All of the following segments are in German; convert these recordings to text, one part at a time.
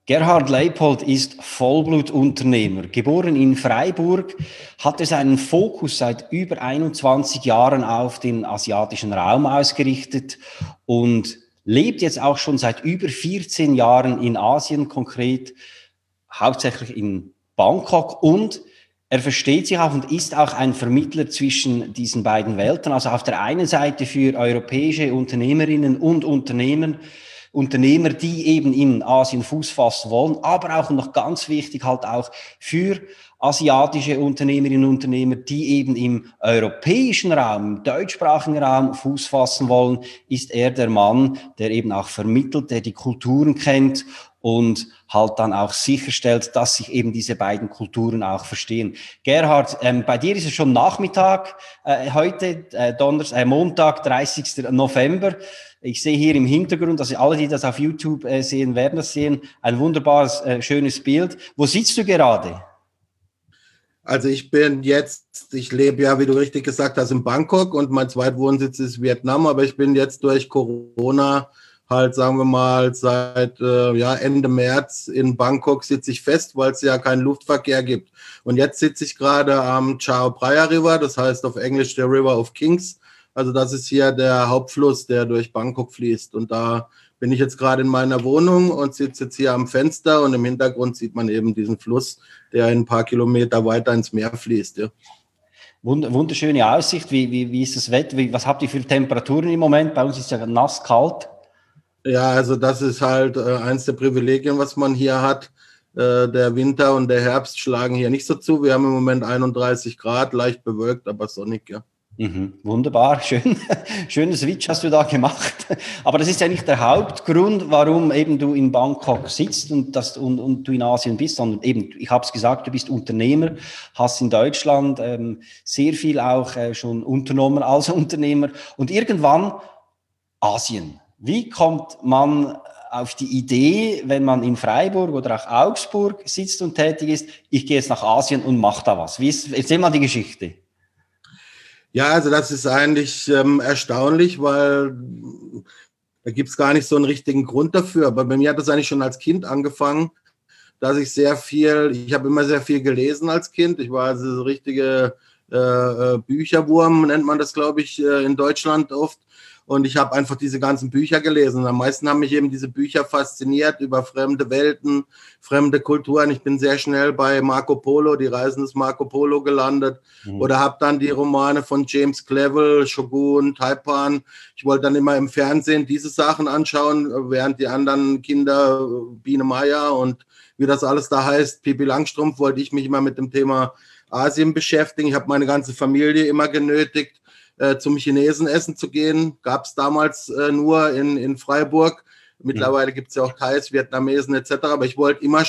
Gerhard Leipold ist Vollblutunternehmer. Geboren in Freiburg, hat er seinen Fokus seit über 21 Jahren auf den asiatischen Raum ausgerichtet und lebt jetzt auch schon seit über 14 Jahren in Asien, konkret hauptsächlich in Bangkok, und er versteht sich auch und ist auch ein Vermittler zwischen diesen beiden Welten. Also auf der einen Seite für europäische Unternehmerinnen und Unternehmer, die eben in Asien Fuß fassen wollen, aber auch noch ganz wichtig halt auch für asiatische Unternehmerinnen und Unternehmer, die eben im europäischen Raum, im deutschsprachigen Raum Fuß fassen wollen, ist er der Mann, der eben auch vermittelt, der die Kulturen kennt und halt dann auch sicherstellt, dass sich eben diese beiden Kulturen auch verstehen. Gerhard, bei dir ist es schon Nachmittag, heute Montag, 30. November. Ich sehe hier im Hintergrund, also alle, die das auf YouTube sehen, werden das sehen, ein wunderbares, schönes Bild. Wo sitzt du gerade? Also ich lebe ja, wie du richtig gesagt hast, in Bangkok und mein Zweitwohnsitz ist Vietnam, aber ich bin jetzt durch Corona halt, sagen wir mal, seit Ende März in Bangkok sitze ich fest, weil es ja keinen Luftverkehr gibt. Und jetzt sitze ich gerade am Chao Phraya River, das heißt auf Englisch der River of Kings. Also das ist hier der Hauptfluss, der durch Bangkok fließt. Und da bin ich jetzt gerade in meiner Wohnung und sitze jetzt hier am Fenster und im Hintergrund sieht man eben diesen Fluss, der ein paar Kilometer weiter ins Meer fließt. Ja. Wunderschöne Aussicht. Wie ist das Wetter? Was habt ihr für Temperaturen im Moment? Bei uns ist ja nass kalt. Ja, also das ist halt eins der Privilegien, was man hier hat. Der Winter und der Herbst schlagen hier nicht so zu. Wir haben im Moment 31 Grad, leicht bewölkt, aber sonnig, ja. Wunderbar, schönen Switch hast du da gemacht. Aber das ist ja nicht der Hauptgrund, warum eben du in Bangkok sitzt und du in Asien bist, sondern eben, ich habe es gesagt, du bist Unternehmer, hast in Deutschland sehr viel auch schon unternommen als Unternehmer und irgendwann Asien. Wie kommt man auf die Idee, wenn man in Freiburg oder auch Augsburg sitzt und tätig ist, ich gehe jetzt nach Asien und mache da was? Erzähl mal die Geschichte. Ja, also das ist eigentlich erstaunlich, weil da gibt es gar nicht so einen richtigen Grund dafür. Aber bei mir hat das eigentlich schon als Kind angefangen, dass ich habe immer sehr viel gelesen als Kind. Ich war also so richtige Bücherwurm, nennt man das, glaube ich, in Deutschland oft. Und ich habe einfach diese ganzen Bücher gelesen. Und am meisten haben mich eben diese Bücher fasziniert über fremde Welten, fremde Kulturen. Ich bin sehr schnell bei Marco Polo, die Reisen des Marco Polo gelandet. Oder habe dann die Romane von James Clavell, Shogun, Taipan. Ich wollte dann immer im Fernsehen diese Sachen anschauen, während die anderen Kinder, Biene Meier und wie das alles da heißt, Pippi Langstrumpf, wollte ich mich immer mit dem Thema Asien beschäftigen. Ich habe meine ganze Familie immer genötigt, zum Chinesen essen zu gehen. Gab es damals nur in Freiburg. Mittlerweile gibt es ja auch Thais, Vietnamesen etc. Aber ich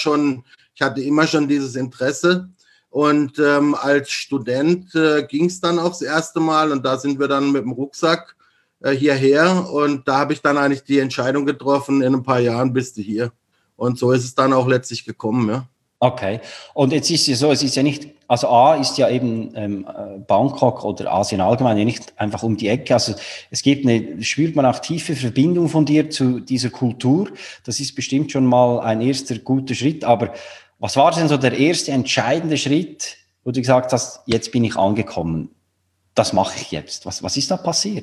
hatte immer schon dieses Interesse. Und als Student ging es dann auch das erste Mal und da sind wir dann mit dem Rucksack hierher und da habe ich dann eigentlich die Entscheidung getroffen, in ein paar Jahren bist du hier. Und so ist es dann auch letztlich gekommen, ja. Okay. Und jetzt ist es so, es ist ja nicht, also A ist ja eben Bangkok oder Asien allgemein ja nicht einfach um die Ecke. Also spürt man auch tiefe Verbindung von dir zu dieser Kultur. Das ist bestimmt schon mal ein erster guter Schritt. Aber was war denn so der erste entscheidende Schritt, wo du gesagt hast, jetzt bin ich angekommen, das mache ich jetzt? Was ist da passiert?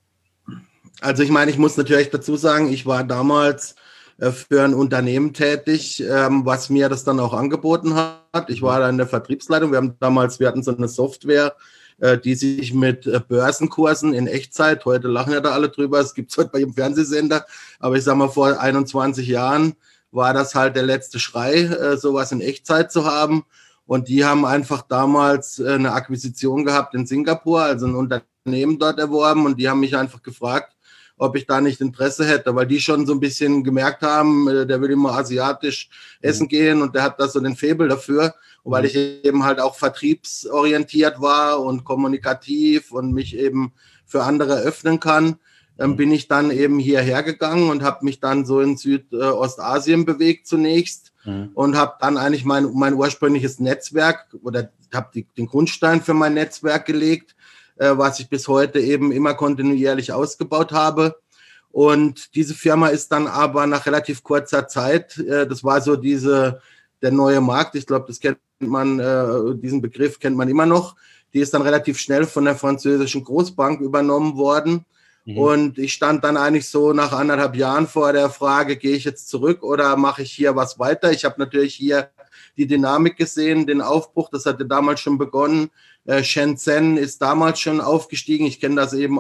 Also ich meine, ich muss natürlich dazu sagen, ich war damals für ein Unternehmen tätig, was mir das dann auch angeboten hat. Ich war da in der Vertriebsleitung. Wir hatten so eine Software, die sich mit Börsenkursen in Echtzeit, heute lachen ja da alle drüber, es gibt es heute bei jedem Fernsehsender, aber ich sage mal, vor 21 Jahren war das halt der letzte Schrei, sowas in Echtzeit zu haben. Und die haben einfach damals eine Akquisition gehabt in Singapur, also ein Unternehmen dort erworben und die haben mich einfach gefragt, ob ich da nicht Interesse hätte, weil die schon so ein bisschen gemerkt haben, der will immer asiatisch essen gehen und der hat da so den Faible dafür. Und weil ich eben halt auch vertriebsorientiert war und kommunikativ und mich eben für andere öffnen kann, bin ich dann eben hierher gegangen und habe mich dann so in Südostasien bewegt zunächst und habe dann eigentlich mein ursprüngliches Netzwerk oder habe den Grundstein für mein Netzwerk gelegt, was ich bis heute eben immer kontinuierlich ausgebaut habe. Und diese Firma ist dann aber nach relativ kurzer Zeit, das war so der neue Markt, ich glaube, das kennt man, diesen Begriff kennt man immer noch, die ist dann relativ schnell von der französischen Großbank übernommen worden. Und ich stand dann eigentlich so nach 1,5 Jahren vor der Frage, gehe ich jetzt zurück oder mache ich hier was weiter? Ich habe natürlich hier die Dynamik gesehen, den Aufbruch, das hatte damals schon begonnen. Shenzhen ist damals schon aufgestiegen. Ich kenne das eben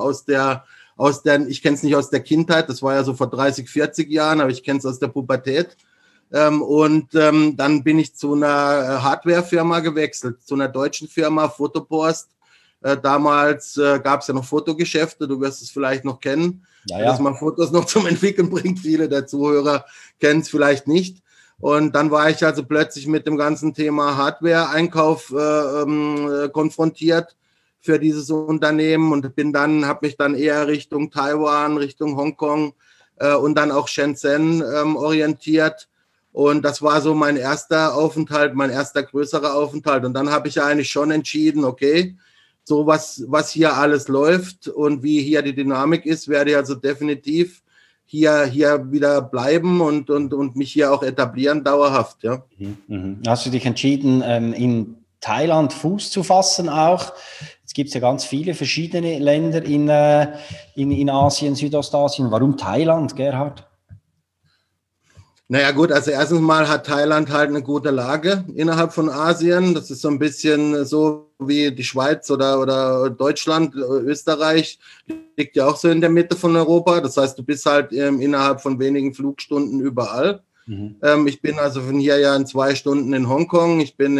ich kenne es nicht aus der Kindheit, das war ja so vor 30, 40 Jahren, aber ich kenne es aus der Pubertät. Dann bin ich zu einer Hardwarefirma gewechselt, zu einer deutschen Firma, Fotopost. Damals gab es ja noch Fotogeschäfte, du wirst es vielleicht noch kennen, dass man Fotos noch zum Entwickeln bringt. Viele der Zuhörer kennen es vielleicht nicht. Und dann war ich also plötzlich mit dem ganzen Thema Hardware-Einkauf konfrontiert für dieses Unternehmen und habe mich dann eher Richtung Taiwan, Richtung Hongkong und dann auch Shenzhen orientiert. Und das war so mein erster Aufenthalt, mein erster größerer Aufenthalt. Und dann habe ich eigentlich schon entschieden, okay, so was hier alles läuft und wie hier die Dynamik ist, werde ich also definitiv hier wieder bleiben und mich hier auch etablieren, dauerhaft. Ja. Hast du dich entschieden, in Thailand Fuß zu fassen auch? Jetzt gibt es ja ganz viele verschiedene Länder in Asien, Südostasien. Warum Thailand, Gerhard? Naja gut, also erstens mal hat Thailand halt eine gute Lage innerhalb von Asien. Das ist so ein bisschen so wie die Schweiz oder Deutschland, Österreich liegt ja auch so in der Mitte von Europa. Das heißt, du bist halt innerhalb von wenigen Flugstunden überall. Ich bin also von hier ja in 2 Stunden in Hongkong. Ich bin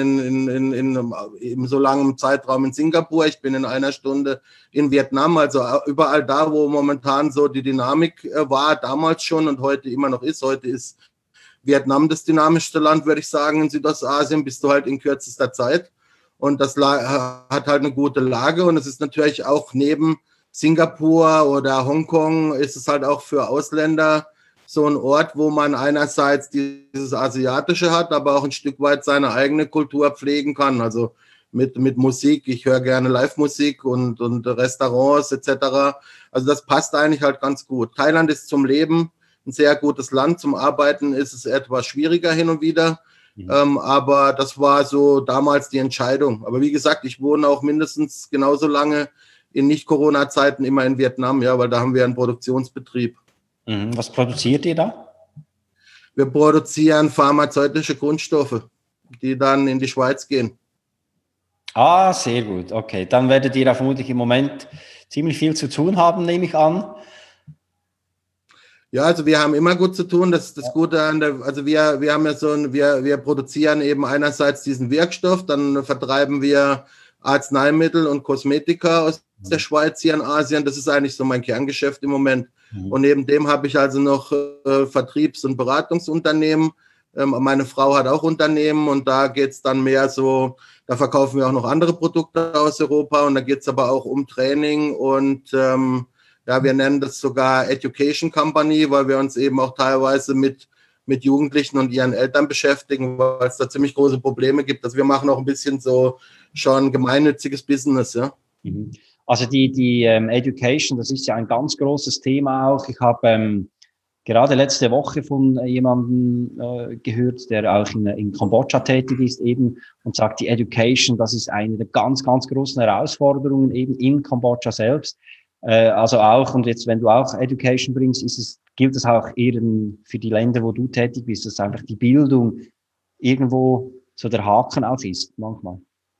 in so langem Zeitraum in Singapur. Ich bin in 1 Stunde in Vietnam. Also überall da, wo momentan so die Dynamik war, damals schon und heute immer noch ist. Heute ist Vietnam das dynamischste Land, würde ich sagen, in Südostasien, bist du halt in kürzester Zeit. Und das hat halt eine gute Lage. Und es ist natürlich auch neben Singapur oder Hongkong, ist es halt auch für Ausländer so ein Ort, wo man einerseits dieses Asiatische hat, aber auch ein Stück weit seine eigene Kultur pflegen kann. Also mit Musik, ich höre gerne Live-Musik und Restaurants etc. Also das passt eigentlich halt ganz gut. Thailand ist zum Leben ein sehr gutes Land. Zum Arbeiten ist es etwas schwieriger hin und wieder. Aber das war so damals die Entscheidung. Aber wie gesagt, ich wohne auch mindestens genauso lange in Nicht-Corona-Zeiten immer in Vietnam, ja, weil da haben wir einen Produktionsbetrieb. Was produziert ihr da? Wir produzieren pharmazeutische Grundstoffe, die dann in die Schweiz gehen. Ah, sehr gut. Okay, dann werdet ihr da vermutlich im Moment ziemlich viel zu tun haben, nehme ich an. Ja, also wir haben immer gut zu tun. Das ist das Gute an also wir haben ja wir produzieren eben einerseits diesen Wirkstoff, dann vertreiben wir Arzneimittel und Kosmetika aus der Schweiz hier in Asien. Das ist eigentlich so mein Kerngeschäft im Moment. Und neben dem habe ich also noch Vertriebs- und Beratungsunternehmen. Meine Frau hat auch Unternehmen und da geht es dann mehr so, da verkaufen wir auch noch andere Produkte aus Europa und da geht es aber auch um Training und ja, wir nennen das sogar Education Company, weil wir uns eben auch teilweise mit Jugendlichen und ihren Eltern beschäftigen, weil es da ziemlich große Probleme gibt. Also wir machen auch ein bisschen so schon gemeinnütziges Business, ja. Also die Education, das ist ja ein ganz großes Thema auch. Ich habe gerade letzte Woche von jemandem gehört, der auch in Kambodscha tätig ist eben und sagt, die Education, das ist eine der ganz, ganz großen Herausforderungen eben in Kambodscha selbst. Also auch, und jetzt, wenn du auch Education bringst, gilt es auch eher für die Länder, wo du tätig bist, dass einfach die Bildung irgendwo so der Haken auch ist, manchmal.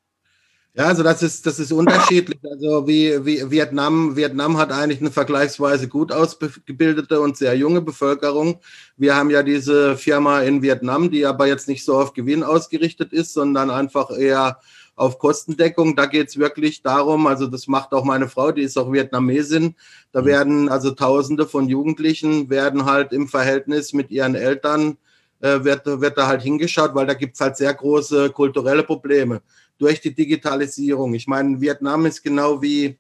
Ja, also das ist unterschiedlich. Also wie Vietnam hat eigentlich eine vergleichsweise gut ausgebildete und sehr junge Bevölkerung. Wir haben ja diese Firma in Vietnam, die aber jetzt nicht so auf Gewinn ausgerichtet ist, sondern einfach eher auf Kostendeckung. Da geht es wirklich darum, also das macht auch meine Frau, die ist auch Vietnamesin. Da werden also Tausende von Jugendlichen werden halt im Verhältnis mit ihren Eltern wird da halt hingeschaut, weil da gibt es halt sehr große kulturelle Probleme durch die Digitalisierung. Ich meine, Vietnam ist genau wie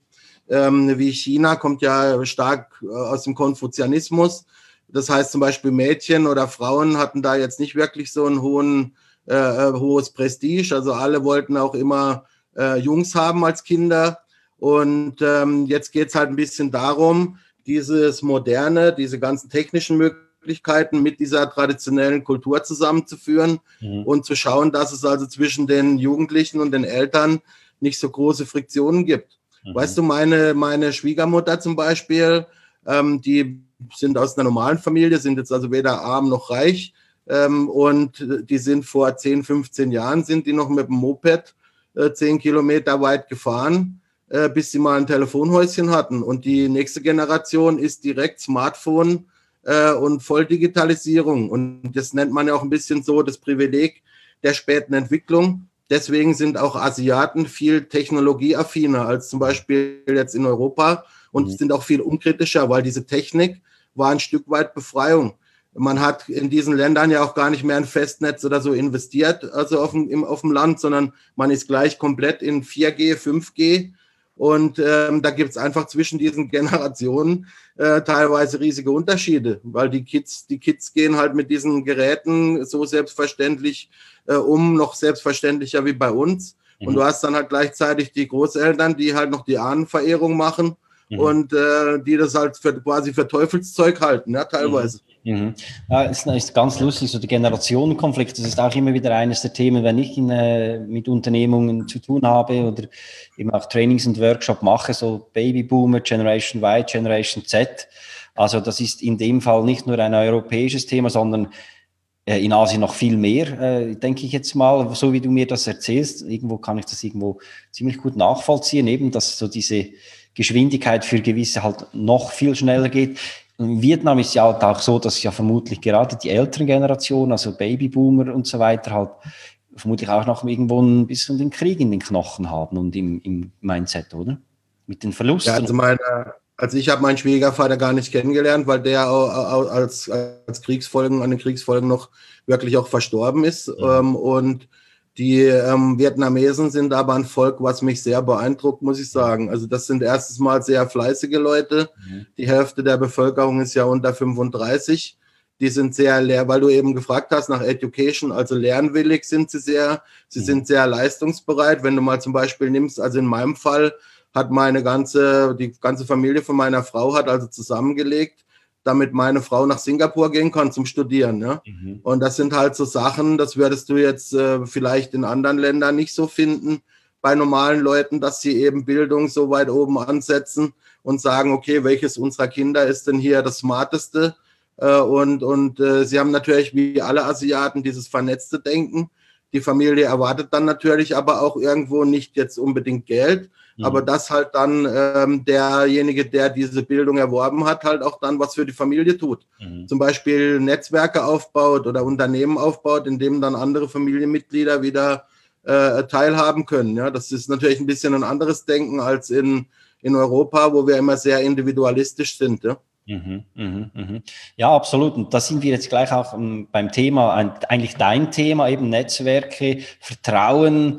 China, kommt ja stark aus dem Konfuzianismus. Das heißt zum Beispiel Mädchen oder Frauen hatten da jetzt nicht wirklich so ein hohes Prestige. Also alle wollten auch immer Jungs haben als Kinder. Und jetzt geht es halt ein bisschen darum, dieses Moderne, diese ganzen technischen Möglichkeiten mit dieser traditionellen Kultur zusammenzuführen und zu schauen, dass es also zwischen den Jugendlichen und den Eltern nicht so große Friktionen gibt. Weißt du, meine Schwiegermutter zum Beispiel, die sind aus einer normalen Familie, sind jetzt also weder arm noch reich, und die sind vor 10, 15 Jahren sind die noch mit dem Moped 10 Kilometer weit gefahren, bis sie mal ein Telefonhäuschen hatten. Und die nächste Generation ist direkt Smartphone und Volldigitalisierung. Und das nennt man ja auch ein bisschen so das Privileg der späten Entwicklung. Deswegen sind auch Asiaten viel technologieaffiner als zum Beispiel jetzt in Europa und sind auch viel unkritischer, weil diese Technik war ein Stück weit Befreiung. Man hat in diesen Ländern ja auch gar nicht mehr in Festnetz oder so investiert, also auf dem Land, sondern man ist gleich komplett in 4G, 5G. Und da gibt es einfach zwischen diesen Generationen teilweise riesige Unterschiede, weil die Kids gehen halt mit diesen Geräten so selbstverständlich noch selbstverständlicher wie bei uns. Und du hast dann halt gleichzeitig die Großeltern, die halt noch die Ahnenverehrung machen und die das halt quasi für Teufelszeug halten, ja, teilweise. Ja, es ist ganz lustig, so der Generationenkonflikt, das ist auch immer wieder eines der Themen, wenn ich mit Unternehmungen zu tun habe oder eben auch Trainings und Workshops mache, so Babyboomer, Generation Y, Generation Z. Also das ist in dem Fall nicht nur ein europäisches Thema, sondern in Asien noch viel mehr, denke ich jetzt mal, so wie du mir das erzählst. Irgendwo kann ich das ziemlich gut nachvollziehen, eben, dass so diese Geschwindigkeit für gewisse halt noch viel schneller geht. In Vietnam ist ja halt auch so, dass ja vermutlich gerade die älteren Generationen, also Babyboomer und so weiter, halt vermutlich auch noch irgendwo ein bisschen den Krieg in den Knochen haben und im Mindset, oder? Mit den Verlusten. Ja, also ich habe meinen Schwiegervater gar nicht kennengelernt, weil der als Kriegsfolgen, an den Kriegsfolgen noch wirklich auch verstorben ist. Und die Vietnamesen sind aber ein Volk, was mich sehr beeindruckt, muss ich sagen. Also das sind erstens mal sehr fleißige Leute. Die Hälfte der Bevölkerung ist ja unter 35. Die sind sehr weil du eben gefragt hast nach Education, also lernwillig sind sie sehr. Sie sind sehr leistungsbereit. Wenn du mal zum Beispiel nimmst, also in meinem Fall hat die ganze Familie von meiner Frau hat also zusammengelegt, damit meine Frau nach Singapur gehen kann zum Studieren. Ja? Und das sind halt so Sachen, das würdest du jetzt vielleicht in anderen Ländern nicht so finden, bei normalen Leuten, dass sie eben Bildung so weit oben ansetzen und sagen, okay, welches unserer Kinder ist denn hier das Smarteste? Und sie haben natürlich wie alle Asiaten dieses vernetzte Denken. Die Familie erwartet dann natürlich aber auch irgendwo nicht jetzt unbedingt Geld, aber dass halt dann derjenige, der diese Bildung erworben hat, halt auch dann was für die Familie tut. Zum Beispiel Netzwerke aufbaut oder Unternehmen aufbaut, in dem dann andere Familienmitglieder wieder teilhaben können. Ja, das ist natürlich ein bisschen ein anderes Denken als in Europa, wo wir immer sehr individualistisch sind. Ja. Ja, absolut. Und da sind wir jetzt gleich auch beim Thema, eigentlich dein Thema, eben Netzwerke, Vertrauen,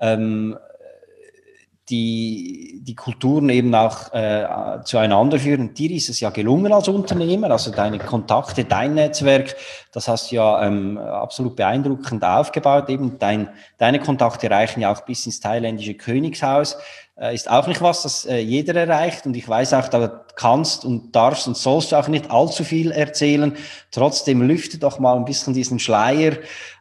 die Kulturen eben auch zueinander führen. Dir ist es ja gelungen als Unternehmer, also deine Kontakte, dein Netzwerk, das hast du ja absolut beeindruckend aufgebaut. Eben deine Kontakte reichen ja auch bis ins thailändische Königshaus. Ist auch nicht was, das jeder erreicht. Und ich weiß auch, da kannst und darfst und sollst du auch nicht allzu viel erzählen. Trotzdem lüfte doch mal ein bisschen diesen Schleier.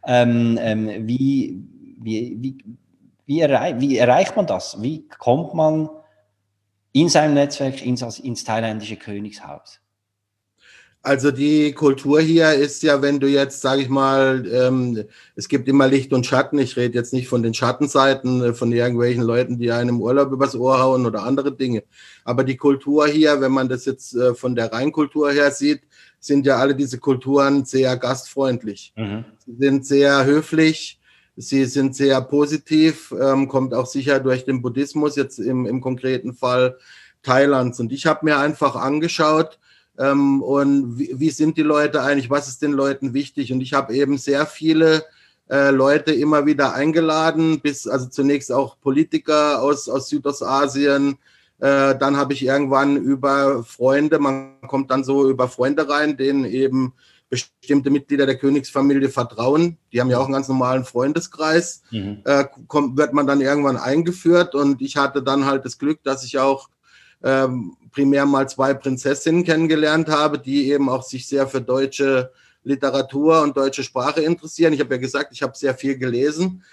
Wie erreicht man das? Wie kommt man in seinem Netzwerk ins thailändische Königshaus? Also die Kultur hier ist ja, wenn du jetzt, sage ich mal, es gibt immer Licht und Schatten. Ich rede jetzt nicht von den Schattenseiten, von irgendwelchen Leuten, die einem im Urlaub übers Ohr hauen oder andere Dinge. Aber die Kultur hier, wenn man das jetzt von der Rheinkultur her sieht, sind ja alle diese Kulturen sehr gastfreundlich. Sie sind sehr höflich. Sie sind sehr positiv, kommt auch sicher durch den Buddhismus, jetzt im konkreten Fall Thailands. Und ich habe mir einfach angeschaut, und wie sind die Leute eigentlich, was ist den Leuten wichtig? Und ich habe eben sehr viele Leute immer wieder eingeladen, also zunächst auch Politiker aus Südostasien. Dann habe ich irgendwann über Freunde, man kommt dann so über Freunde rein, denen eben bestimmte Mitglieder der Königsfamilie vertrauen. Die haben ja auch einen ganz normalen Freundeskreis. Wird man dann irgendwann eingeführt und ich hatte dann halt das Glück, dass ich auch primär mal 2 Prinzessinnen kennengelernt habe, die eben auch sich sehr für deutsche Literatur und deutsche Sprache interessieren. Ich habe ja gesagt, ich habe sehr viel gelesen.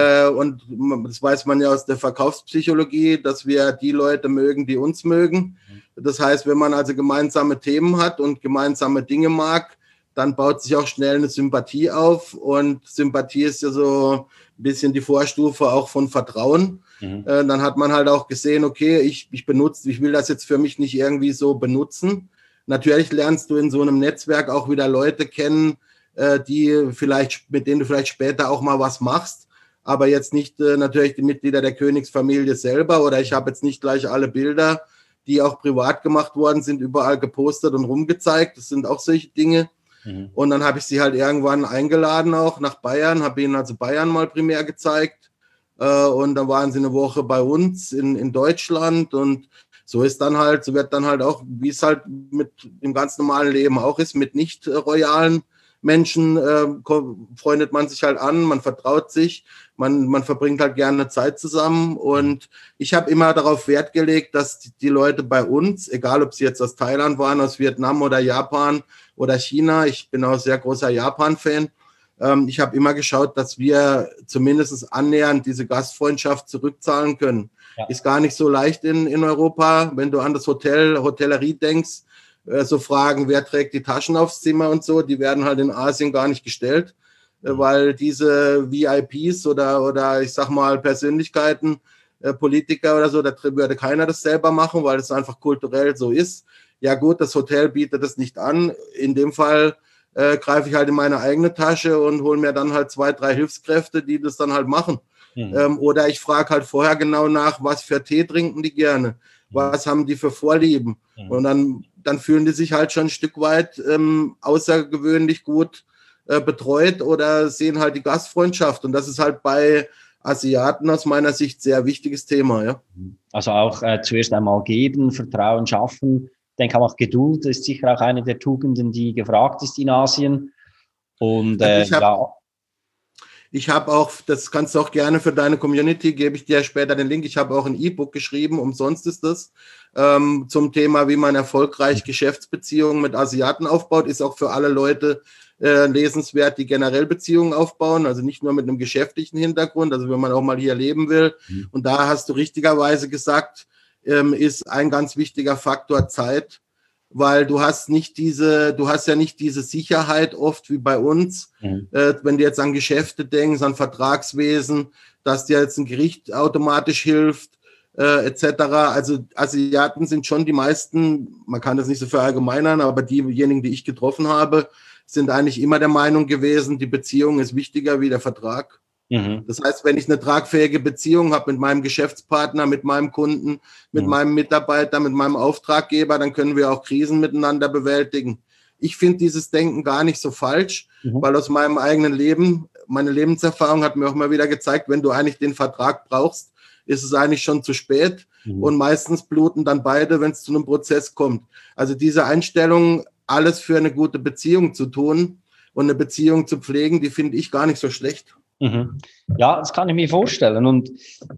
Und das weiß man ja aus der Verkaufspsychologie, dass wir die Leute mögen, die uns mögen. Das heißt, wenn man also gemeinsame Themen hat und gemeinsame Dinge mag, dann baut sich auch schnell eine Sympathie auf. Und Sympathie ist ja so ein bisschen die Vorstufe auch von Vertrauen. Dann hat man halt auch gesehen, okay, ich will das jetzt für mich nicht irgendwie so benutzen. Natürlich lernst du in so einem Netzwerk auch wieder Leute kennen, mit denen du vielleicht später auch mal was machst, aber jetzt nicht natürlich die Mitglieder der Königsfamilie selber, oder ich habe jetzt nicht gleich alle Bilder, die auch privat gemacht worden sind, überall gepostet und rumgezeigt. Das sind auch solche Dinge. Und dann habe ich sie halt irgendwann eingeladen auch nach Bayern, habe ihnen also Bayern mal primär gezeigt, und dann waren sie eine Woche bei uns in Deutschland, und so wird dann halt auch, wie es halt mit dem ganz normalen Leben auch ist, mit nicht royalen Menschen freundet man sich halt an, man vertraut sich, man verbringt halt gerne Zeit zusammen. Und ich habe immer darauf Wert gelegt, dass die Leute bei uns, egal ob sie jetzt aus Thailand waren, aus Vietnam oder Japan oder China, ich bin auch sehr großer Japan-Fan, ich habe immer geschaut, dass wir zumindest annähernd diese Gastfreundschaft zurückzahlen können. Ja. Ist gar nicht so leicht in Europa. Wenn du an das Hotellerie denkst, so Fragen, wer trägt die Taschen aufs Zimmer und so, die werden halt in Asien gar nicht gestellt, weil diese VIPs oder ich sag mal Persönlichkeiten, Politiker oder so, da würde keiner das selber machen, weil es einfach kulturell so ist. Ja gut, das Hotel bietet das nicht an. In dem Fall greife ich halt in meine eigene Tasche und hole mir dann halt 2, 3 Hilfskräfte, die das dann halt machen. Oder ich frage halt vorher genau nach, was für Tee trinken die gerne, was haben die für Vorlieben. Und dann fühlen die sich halt schon ein Stück weit außergewöhnlich gut betreut oder sehen halt die Gastfreundschaft. Und das ist halt bei Asiaten aus meiner Sicht sehr wichtiges Thema. Ja. Also auch zuerst einmal geben, Vertrauen schaffen. Ich denke auch Geduld ist sicher auch eine der Tugenden, die gefragt ist in Asien. Und ich habe auch, das kannst du auch gerne für deine Community, gebe ich dir später den Link, ich habe auch ein E-Book geschrieben, umsonst ist das, zum Thema, wie man erfolgreich Geschäftsbeziehungen mit Asiaten aufbaut, ist auch für alle Leute lesenswert, die generell Beziehungen aufbauen, also nicht nur mit einem geschäftlichen Hintergrund, also wenn man auch mal hier leben will. Und da hast du richtigerweise gesagt, ist ein ganz wichtiger Faktor Zeit, weil du hast ja nicht diese Sicherheit oft wie bei uns, wenn du jetzt an Geschäfte denkst, an Vertragswesen, dass dir jetzt ein Gericht automatisch hilft, etc. Also Asiaten sind schon die meisten, man kann das nicht so verallgemeinern, aber diejenigen, die ich getroffen habe, sind eigentlich immer der Meinung gewesen, die Beziehung ist wichtiger wie der Vertrag. Das heißt, wenn ich eine tragfähige Beziehung habe mit meinem Geschäftspartner, mit meinem Kunden, mit meinem Mitarbeiter, mit meinem Auftraggeber, dann können wir auch Krisen miteinander bewältigen. Ich finde dieses Denken gar nicht so falsch, weil aus meinem eigenen Leben, meine Lebenserfahrung hat mir auch mal wieder gezeigt, wenn du eigentlich den Vertrag brauchst, ist es eigentlich schon zu spät. Und meistens bluten dann beide, wenn es zu einem Prozess kommt. Also diese Einstellung, alles für eine gute Beziehung zu tun und eine Beziehung zu pflegen, die finde ich gar nicht so schlecht. Ja, das kann ich mir vorstellen. Und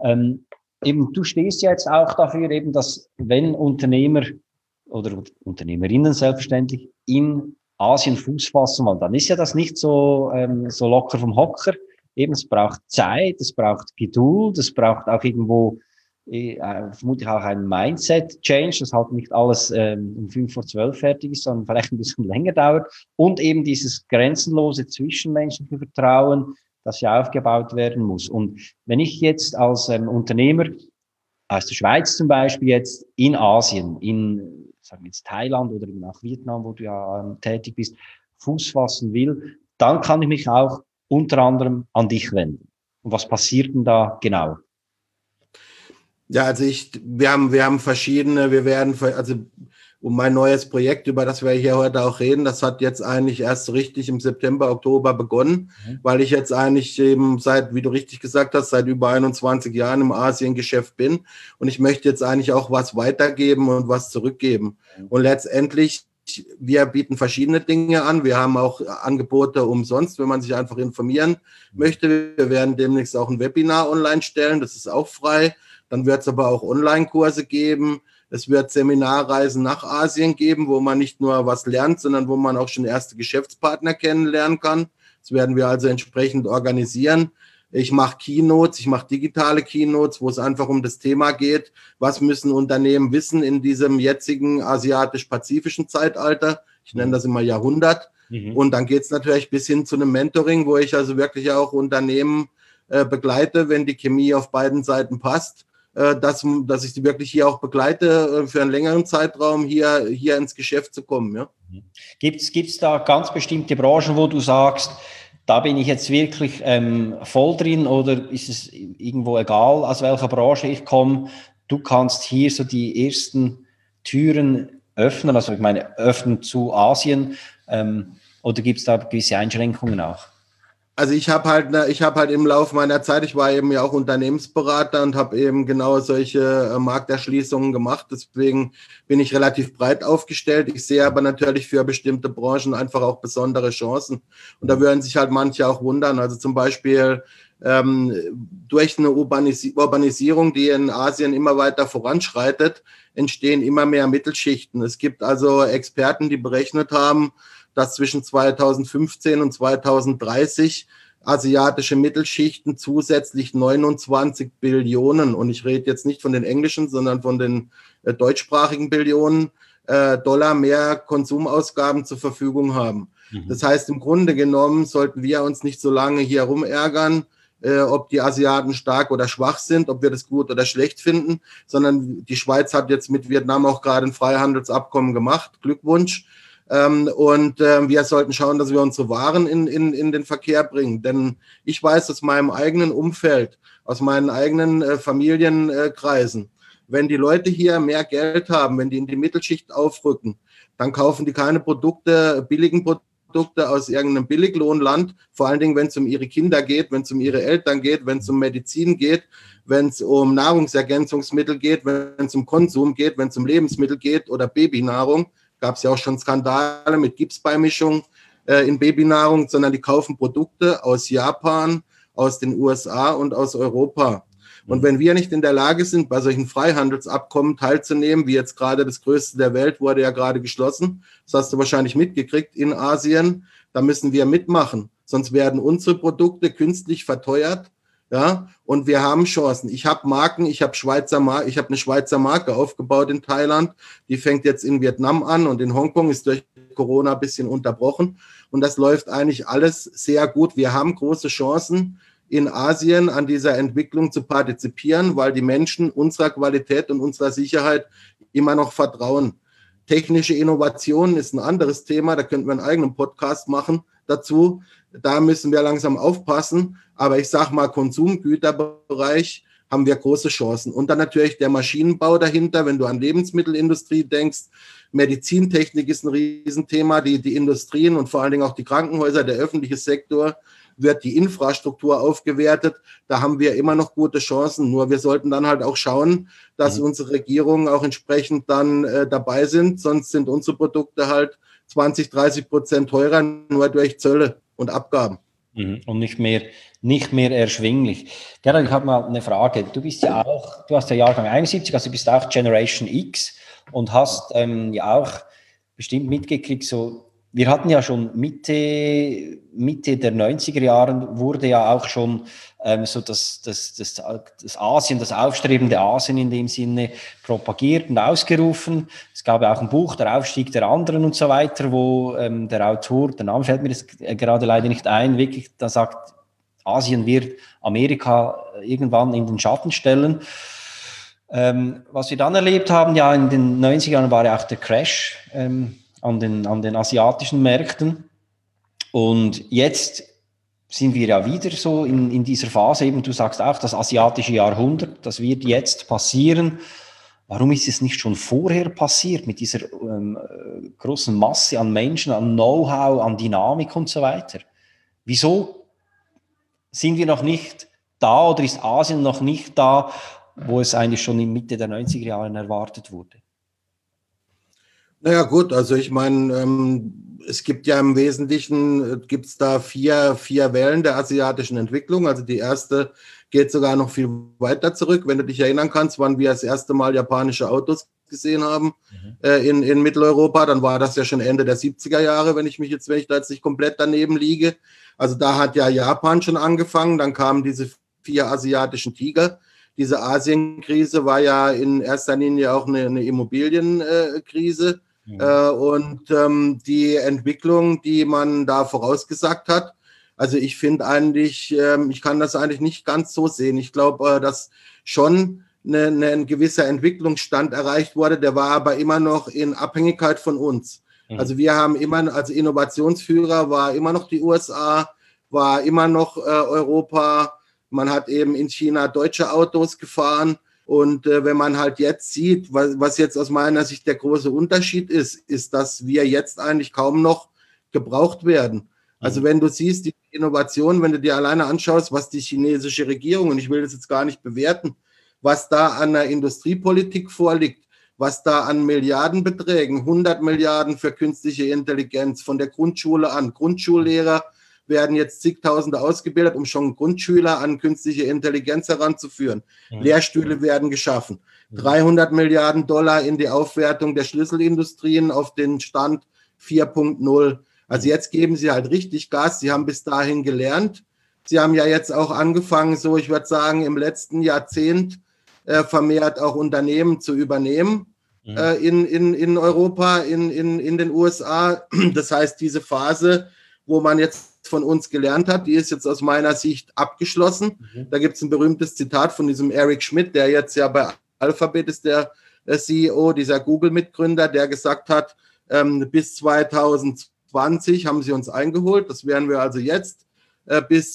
eben, du stehst ja jetzt auch dafür, eben, dass wenn Unternehmer oder Unternehmerinnen selbstverständlich in Asien Fuß fassen wollen, dann ist ja das nicht so locker vom Hocker. Eben, es braucht Zeit, es braucht Geduld, es braucht auch irgendwo vermutlich auch ein Mindset-Change, dass halt nicht alles um 11:55 fertig ist, sondern vielleicht ein bisschen länger dauert. Und eben dieses grenzenlose zwischenmenschliche Vertrauen, das ja aufgebaut werden muss. Und wenn ich jetzt als Unternehmer aus der Schweiz zum Beispiel jetzt in Asien, sagen wir jetzt Thailand oder eben auch Vietnam, wo du ja tätig bist, Fuß fassen will, dann kann ich mich auch unter anderem an dich wenden. Und was passiert denn da genau? Ja, also wir haben verschiedene, um mein neues Projekt, über das wir hier heute auch reden, das hat jetzt eigentlich erst so richtig im September, Oktober begonnen, weil ich jetzt eigentlich eben wie du richtig gesagt hast, seit über 21 Jahren im Asiengeschäft bin und ich möchte jetzt eigentlich auch was weitergeben und was zurückgeben. Und letztendlich, wir bieten verschiedene Dinge an. Wir haben auch Angebote umsonst, wenn man sich einfach informieren möchte. Wir werden demnächst auch ein Webinar online stellen, das ist auch frei. Dann wird es aber auch Online-Kurse geben. Es wird Seminarreisen nach Asien geben, wo man nicht nur was lernt, sondern wo man auch schon erste Geschäftspartner kennenlernen kann. Das werden wir also entsprechend organisieren. Ich mache Keynotes, ich mache digitale Keynotes, wo es einfach um das Thema geht, was müssen Unternehmen wissen in diesem jetzigen asiatisch-pazifischen Zeitalter. Ich nenne das immer Jahrhundert. Und dann geht es natürlich bis hin zu einem Mentoring, wo ich also wirklich auch Unternehmen begleite, wenn die Chemie auf beiden Seiten passt, dass ich die wirklich hier auch begleite, für einen längeren Zeitraum hier ins Geschäft zu kommen. Ja. Gibt's da ganz bestimmte Branchen, wo du sagst, da bin ich jetzt wirklich voll drin, oder ist es irgendwo egal, aus welcher Branche ich komme? Du kannst hier so die ersten Türen öffnen, also ich meine, öffnen zu Asien, oder gibt es da gewisse Einschränkungen auch? Also ich habe halt im Laufe meiner Zeit, ich war eben ja auch Unternehmensberater und habe eben genau solche Markterschließungen gemacht. Deswegen bin ich relativ breit aufgestellt. Ich sehe aber natürlich für bestimmte Branchen einfach auch besondere Chancen. Und da würden sich halt manche auch wundern. Also zum Beispiel durch eine Urbanisierung, die in Asien immer weiter voranschreitet, entstehen immer mehr Mittelschichten. Es gibt also Experten, die berechnet haben, dass zwischen 2015 und 2030 asiatische Mittelschichten zusätzlich 29 Billionen, und ich rede jetzt nicht von den englischen, sondern von den deutschsprachigen Billionen Dollar mehr Konsumausgaben zur Verfügung haben. Das heißt, im Grunde genommen sollten wir uns nicht so lange hier rumärgern, ob die Asiaten stark oder schwach sind, ob wir das gut oder schlecht finden, sondern die Schweiz hat jetzt mit Vietnam auch gerade ein Freihandelsabkommen gemacht. Glückwunsch. Wir sollten schauen, dass wir unsere Waren in den Verkehr bringen. Denn ich weiß aus meinem eigenen Umfeld, aus meinen eigenen Familienkreisen, wenn die Leute hier mehr Geld haben, wenn die in die Mittelschicht aufrücken, dann kaufen die keine billigen Produkte aus irgendeinem Billiglohnland, vor allen Dingen, wenn es um ihre Kinder geht, wenn es um ihre Eltern geht, wenn es um Medizin geht, wenn es um Nahrungsergänzungsmittel geht, wenn es um Konsum geht, wenn es um Lebensmittel geht oder Babynahrung. Gab es ja auch schon Skandale mit Gipsbeimischung in Babynahrung, sondern die kaufen Produkte aus Japan, aus den USA und aus Europa. Und wenn wir nicht in der Lage sind, bei solchen Freihandelsabkommen teilzunehmen, wie jetzt gerade das größte der Welt wurde ja gerade geschlossen, das hast du wahrscheinlich mitgekriegt in Asien, da müssen wir mitmachen. Sonst werden unsere Produkte künstlich verteuert. Ja, und wir haben Chancen. Ich habe Marken, ich habe eine Schweizer Marke aufgebaut in Thailand. Die fängt jetzt in Vietnam an und in Hongkong ist durch Corona ein bisschen unterbrochen. Und das läuft eigentlich alles sehr gut. Wir haben große Chancen, in Asien an dieser Entwicklung zu partizipieren, weil die Menschen unserer Qualität und unserer Sicherheit immer noch vertrauen. Technische Innovation ist ein anderes Thema. Da könnten wir einen eigenen Podcast machen dazu. Da müssen wir langsam aufpassen. Aber ich sage mal, Konsumgüterbereich haben wir große Chancen. Und dann natürlich der Maschinenbau dahinter, wenn du an Lebensmittelindustrie denkst. Medizintechnik ist ein Riesenthema. Die Industrien und vor allen Dingen auch die Krankenhäuser, der öffentliche Sektor, wird die Infrastruktur aufgewertet. Da haben wir immer noch gute Chancen. Nur wir sollten dann halt auch schauen, dass unsere Regierungen auch entsprechend dann dabei sind. Sonst sind unsere Produkte halt 20-30% teurer, nur durch Zölle und Abgaben. Und nicht mehr erschwinglich. Gerald, ich habe mal eine Frage. Du hast ja Jahrgang 71, also du bist auch Generation X und hast ja auch bestimmt mitgekriegt, so, wir hatten ja schon Mitte der 90er Jahren wurde ja auch schon so das Asien, das aufstrebende Asien in dem Sinne propagiert und ausgerufen. Es gab ja auch ein Buch, Der Aufstieg der Anderen und so weiter, wo der Autor, der Name fällt mir jetzt gerade leider nicht ein, wirklich da sagt, Asien wird Amerika irgendwann in den Schatten stellen. Was wir dann erlebt haben, ja in den 90er Jahren war ja auch der Crash an den asiatischen Märkten. Und jetzt sind wir ja wieder so in dieser Phase, eben du sagst auch, das asiatische Jahrhundert, das wird jetzt passieren. Warum ist es nicht schon vorher passiert mit dieser großen Masse an Menschen, an Know-how, an Dynamik und so weiter? Wieso sind wir noch nicht da oder ist Asien noch nicht da, wo es eigentlich schon in Mitte der 90er Jahre erwartet wurde? Naja gut, also ich meine, es gibt ja im Wesentlichen, gibt es da vier Wellen der asiatischen Entwicklung. Also die erste geht sogar noch viel weiter zurück. Wenn du dich erinnern kannst, wann wir das erste Mal japanische Autos ausgesehen haben in Mitteleuropa. Dann war das ja schon Ende der 70er Jahre, wenn ich da jetzt nicht komplett daneben liege. Also da hat ja Japan schon angefangen, dann kamen diese 4 asiatischen Tiger. Diese Asienkrise war ja in erster Linie auch eine Immobilienkrise. Und die Entwicklung, die man da vorausgesagt hat, also ich finde eigentlich, ich kann das eigentlich nicht ganz so sehen. Ich glaube, dass schon ein gewisser Entwicklungsstand erreicht wurde, der war aber immer noch in Abhängigkeit von uns. Also wir haben immer, also Innovationsführer war immer noch die USA, war immer noch Europa. Man hat eben in China deutsche Autos gefahren. Und wenn man halt jetzt sieht, was jetzt aus meiner Sicht der große Unterschied ist, dass wir jetzt eigentlich kaum noch gebraucht werden. Also wenn du siehst, die Innovation, wenn du dir alleine anschaust, was die chinesische Regierung, und ich will das jetzt gar nicht bewerten, was da an der Industriepolitik vorliegt, was da an Milliardenbeträgen, 100 Milliarden für künstliche Intelligenz von der Grundschule an, Grundschullehrer werden jetzt zigtausende ausgebildet, um schon Grundschüler an künstliche Intelligenz heranzuführen. Lehrstühle werden geschaffen. 300 Milliarden Dollar in die Aufwertung der Schlüsselindustrien auf den Stand 4.0. Also jetzt geben sie halt richtig Gas. Sie haben bis dahin gelernt. Sie haben ja jetzt auch angefangen, so ich würde sagen, im letzten Jahrzehnt vermehrt auch Unternehmen zu übernehmen in Europa, in den USA. Das heißt, diese Phase, wo man jetzt von uns gelernt hat, die ist jetzt aus meiner Sicht abgeschlossen. Da gibt es ein berühmtes Zitat von diesem Eric Schmidt, der jetzt ja bei Alphabet ist, der CEO, dieser Google-Mitgründer, der gesagt hat, bis 2020 haben sie uns eingeholt, das wären wir also jetzt. Bis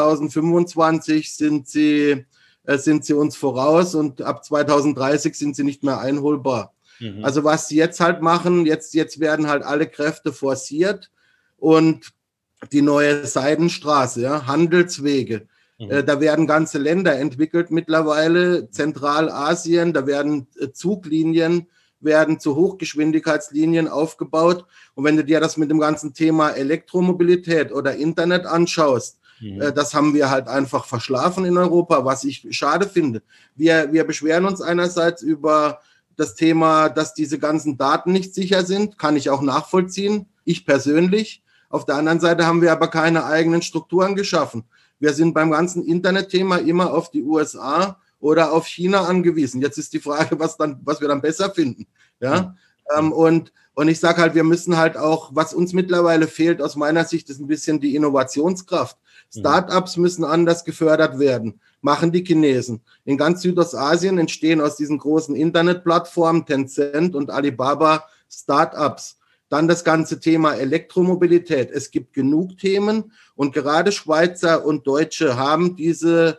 2025 sind sie uns voraus und ab 2030 sind sie nicht mehr einholbar. Also was sie jetzt halt machen, jetzt werden halt alle Kräfte forciert und die neue Seidenstraße, ja, Handelswege. Da werden ganze Länder entwickelt mittlerweile, Zentralasien, da werden Zuglinien, werden zu Hochgeschwindigkeitslinien aufgebaut. Und wenn du dir das mit dem ganzen Thema Elektromobilität oder Internet anschaust, das haben wir halt einfach verschlafen in Europa, was ich schade finde. Wir beschweren uns einerseits über das Thema, dass diese ganzen Daten nicht sicher sind, kann ich auch nachvollziehen, ich persönlich. Auf der anderen Seite haben wir aber keine eigenen Strukturen geschaffen. Wir sind beim ganzen Internetthema immer auf die USA oder auf China angewiesen. Jetzt ist die Frage, was wir dann besser finden. Ja? Und ich sage halt, wir müssen halt auch, was uns mittlerweile fehlt, aus meiner Sicht, ist ein bisschen die Innovationskraft. Startups müssen anders gefördert werden, machen die Chinesen. In ganz Südostasien entstehen aus diesen großen Internetplattformen, Tencent und Alibaba, Startups. Dann das ganze Thema Elektromobilität. Es gibt genug Themen und gerade Schweizer und Deutsche haben diese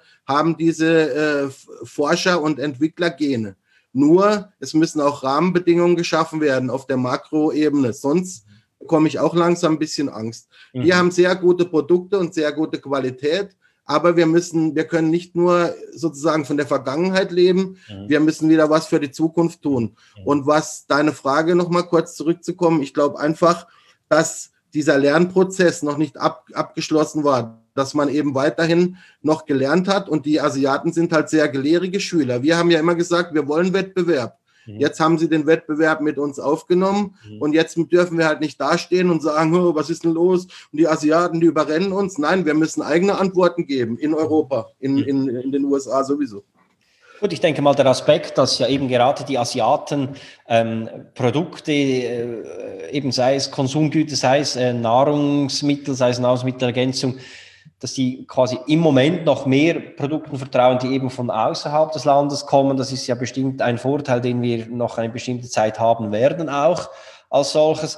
Forscher- und Entwicklergene. Nur, es müssen auch Rahmenbedingungen geschaffen werden auf der Makroebene. Sonst bekomme ich auch langsam ein bisschen Angst. Wir haben sehr gute Produkte und sehr gute Qualität, aber wir können nicht nur sozusagen von der Vergangenheit leben, wir müssen wieder was für die Zukunft tun. Und was deine Frage nochmal kurz zurückzukommen, ich glaube einfach, dass dieser Lernprozess noch nicht abgeschlossen war, dass man eben weiterhin noch gelernt hat und die Asiaten sind halt sehr gelehrige Schüler. Wir haben ja immer gesagt, wir wollen Wettbewerb. Jetzt haben sie den Wettbewerb mit uns aufgenommen und jetzt dürfen wir halt nicht dastehen und sagen, oh, was ist denn los? Und die Asiaten, die überrennen uns. Nein, wir müssen eigene Antworten geben in Europa, in den USA sowieso. Gut, ich denke mal, der Aspekt, dass ja eben gerade die Asiaten Produkte, eben sei es Konsumgüter, sei es Nahrungsmittel, sei es Nahrungsmittelergänzung, dass die quasi im Moment noch mehr Produkten vertrauen, die eben von außerhalb des Landes kommen. Das ist ja bestimmt ein Vorteil, den wir noch eine bestimmte Zeit haben werden, auch als solches.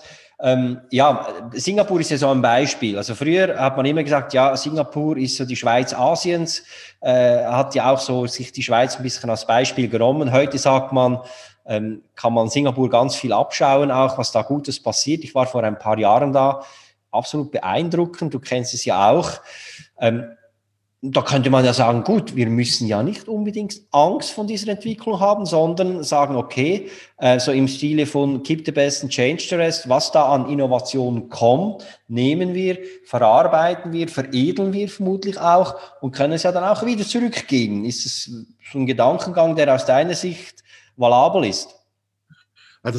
Singapur ist ja so ein Beispiel. Also früher hat man immer gesagt, ja, Singapur ist so die Schweiz Asiens, hat ja auch so sich die Schweiz ein bisschen als Beispiel genommen. Heute sagt man, kann man Singapur ganz viel abschauen, auch was da Gutes passiert. Ich war vor ein paar Jahren da, absolut beeindruckend, du kennst es ja auch. Da könnte man ja sagen, gut, wir müssen ja nicht unbedingt Angst von dieser Entwicklung haben, sondern sagen, okay, so im Stile von keep the best and change the rest, was da an Innovationen kommt, nehmen wir, verarbeiten wir, veredeln wir vermutlich auch und können es ja dann auch wieder zurückgeben. Ist es so ein Gedankengang, der aus deiner Sicht valabel ist? Also